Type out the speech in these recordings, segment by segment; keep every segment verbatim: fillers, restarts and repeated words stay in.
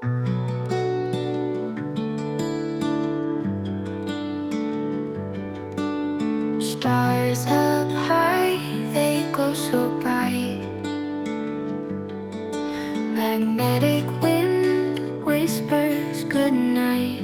Stars up high, they glow so bright. Magnetic wind whispers goodnight.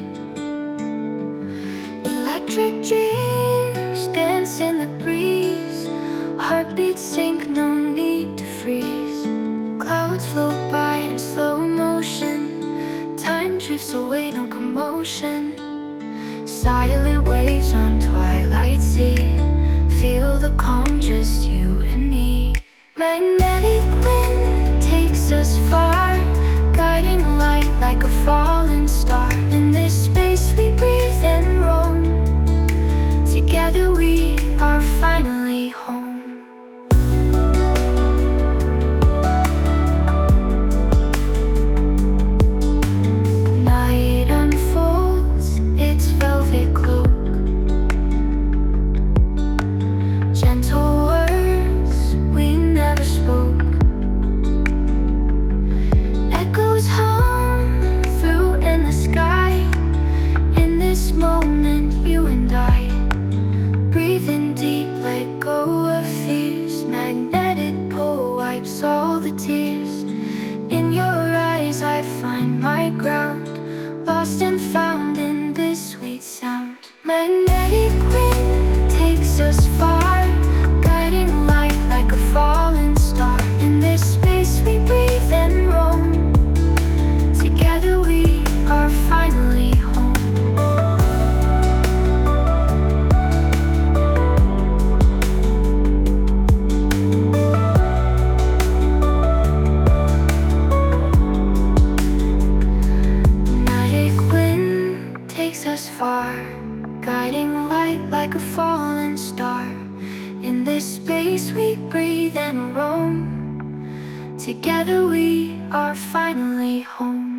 Electric dreams dance in the breeze. Heartbeats sync, no need to freeze. Clouds float by in slow motion. Time drifts away, no commotion. Silent waves on twilight sea. Feel the calm, just you and me. Magnetic wind takes us far, guiding light like a falling star. In this space we breathe and roam. Together we are finally home. Night unfolds its velvet cloak. Gentle words we never spoke. Echoes hum through in the sky. In this moment, you and I, breathing deep, let go of fears. Magnetic pull wipes all the tears. In your eyes I find my ground, lost and found in this sweet sound. Magnetic wind takes us far, guiding light like a falling star. In this space we breathe and roam. Together we are finally home. Magnetic wind takes us far, guiding light like a falling star. In this space we breathe and roam. Together we are finally home.